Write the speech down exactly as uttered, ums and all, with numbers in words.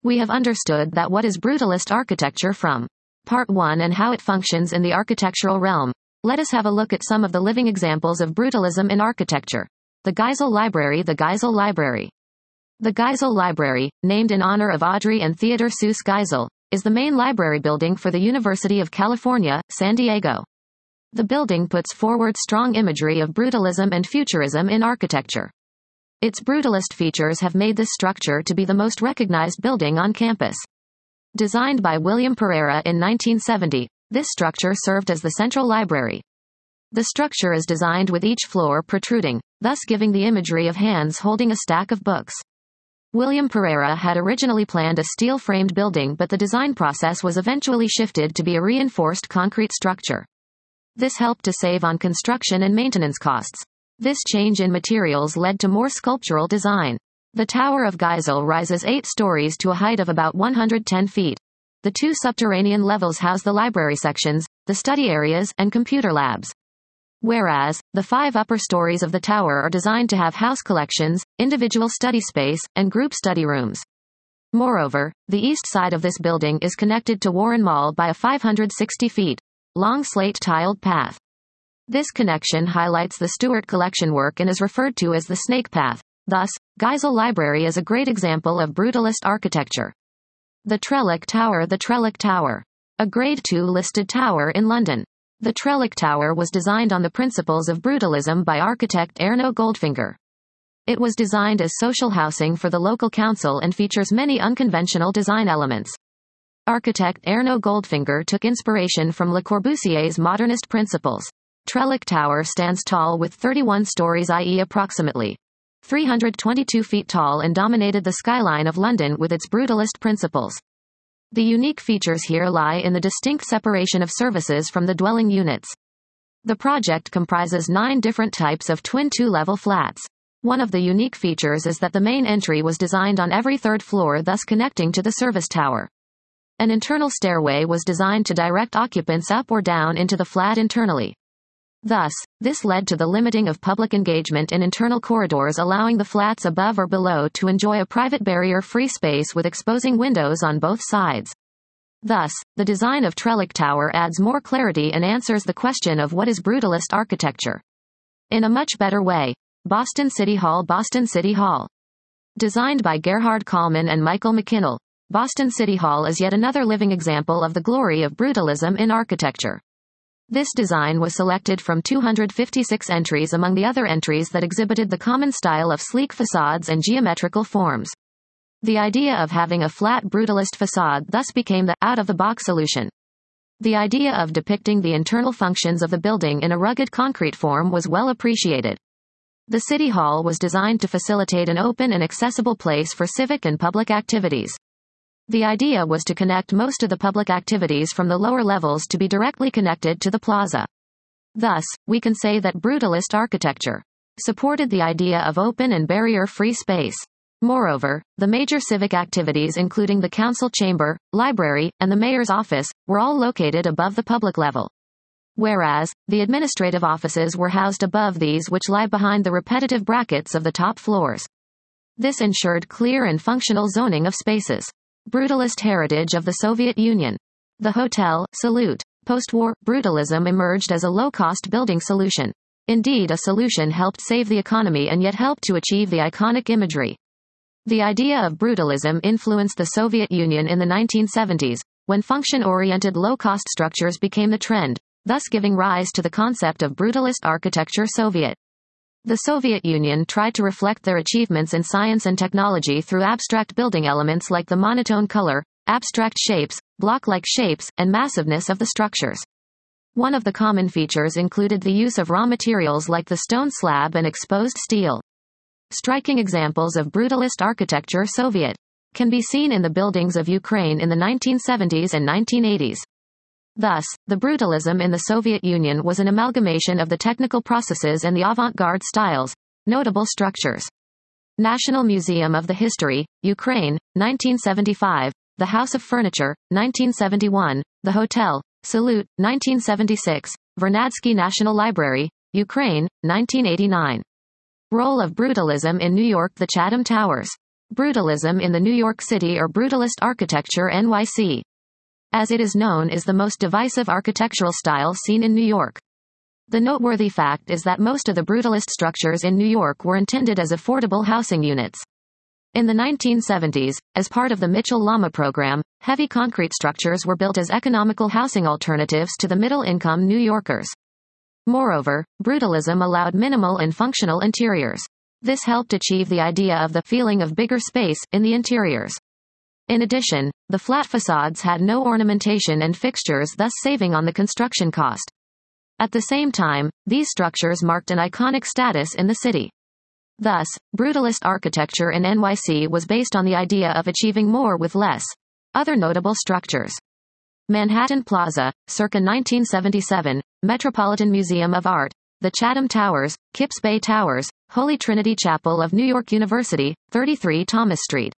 We have understood that what is brutalist architecture from Part one and how it functions in the architectural realm. Let us have a look at some of the living examples of brutalism in architecture. The Geisel Library. The Geisel Library. The Geisel Library, named in honor of Audrey and Theodore Seuss Geisel, is the main library building for the University of California, San Diego. The building puts forward strong imagery of brutalism and futurism in architecture. Its brutalist features have made this structure to be the most recognized building on campus. Designed by William Pereira in nineteen seventy, this structure served as the central library. The structure is designed with each floor protruding, thus giving the imagery of hands holding a stack of books. William Pereira had originally planned a steel-framed building, but the design process was eventually shifted to be a reinforced concrete structure. This helped to save on construction and maintenance costs. This change in materials led to more sculptural design. The Tower of Geisel rises eight stories to a height of about one hundred ten feet. The two subterranean levels house the library sections, the study areas, and computer labs. Whereas, the five upper stories of the tower are designed to have house collections, individual study space, and group study rooms. Moreover, the east side of this building is connected to Warren Mall by a five hundred sixty feet long slate-tiled path. This connection highlights the Stuart collection work and is referred to as the Snake Path. Thus, Geisel Library is a great example of brutalist architecture. The Trellick Tower. The Trellick Tower. A Grade two listed tower in London. The Trellick Tower was designed on the principles of brutalism by architect Erno Goldfinger. It was designed as social housing for the local council and features many unconventional design elements. Architect Erno Goldfinger took inspiration from Le Corbusier's modernist principles. Trellick Tower stands tall with thirty-one stories, that is approximately three hundred twenty-two feet tall, and dominated the skyline of London with its brutalist principles. The unique features here lie in the distinct separation of services from the dwelling units. The project comprises nine different types of twin two-level flats. One of the unique features is that the main entry was designed on every third floor, thus connecting to the service tower. An internal stairway was designed to direct occupants up or down into the flat internally. Thus, this led to the limiting of public engagement in internal corridors, allowing the flats above or below to enjoy a private barrier-free space with exposing windows on both sides. Thus, the design of Trellick Tower adds more clarity and answers the question of what is brutalist architecture. In a much better way. Boston City Hall. Boston City Hall. Designed by Gerhard Kallman and Michael McKinnell, Boston City Hall is yet another living example of the glory of brutalism in architecture. This design was selected from two hundred fifty-six entries among the other entries that exhibited the common style of sleek facades and geometrical forms. The idea of having a flat brutalist facade thus became the out-of-the-box solution. The idea of depicting the internal functions of the building in a rugged concrete form was well appreciated. The City Hall was designed to facilitate an open and accessible place for civic and public activities. The idea was to connect most of the public activities from the lower levels to be directly connected to the plaza. Thus, we can say that brutalist architecture supported the idea of open and barrier-free space. Moreover, the major civic activities, including the council chamber, library, and the mayor's office, were all located above the public level. Whereas, the administrative offices were housed above these, which lie behind the repetitive brackets of the top floors. This ensured clear and functional zoning of spaces. Brutalist heritage of the Soviet Union. The Hotel, Salute. Post-war, brutalism emerged as a low-cost building solution. Indeed, a solution helped save the economy and yet helped to achieve the iconic imagery. The idea of brutalism influenced the Soviet Union in the nineteen seventies, when function-oriented low-cost structures became the trend, thus giving rise to the concept of brutalist architecture. Soviet. The Soviet Union tried to reflect their achievements in science and technology through abstract building elements like the monotone color, abstract shapes, block-like shapes, and massiveness of the structures. One of the common features included the use of raw materials like the stone slab and exposed steel. Striking examples of brutalist architecture Soviet can be seen in the buildings of Ukraine in the nineteen seventies and nineteen eighties. Thus, the brutalism in the Soviet Union was an amalgamation of the technical processes and the avant-garde styles. Notable structures. National Museum of the History, Ukraine, nineteen seventy-five. The House of Furniture, nineteen seventy-one. The Hotel, Salute, nineteen seventy-six. Vernadsky National Library, Ukraine, nineteen eighty-nine. Role of brutalism in New York. The Chatham Towers. Brutalism in the New York City or Brutalist Architecture N Y C. As it is known, is the most divisive architectural style seen in New York. The noteworthy fact is that most of the brutalist structures in New York were intended as affordable housing units. In the nineteen seventies, as part of the Mitchell-Lama program, heavy concrete structures were built as economical housing alternatives to the middle-income New Yorkers. Moreover, brutalism allowed minimal and functional interiors. This helped achieve the idea of the feeling of bigger space in the interiors. In addition, the flat facades had no ornamentation and fixtures, thus saving on the construction cost. At the same time, these structures marked an iconic status in the city. Thus, brutalist architecture in N Y C was based on the idea of achieving more with less. Other notable structures: Manhattan Plaza, circa nineteen seventy-seven, Metropolitan Museum of Art, the Chatham Towers, Kips Bay Towers, Holy Trinity Chapel of New York University, thirty-three Thomas Street.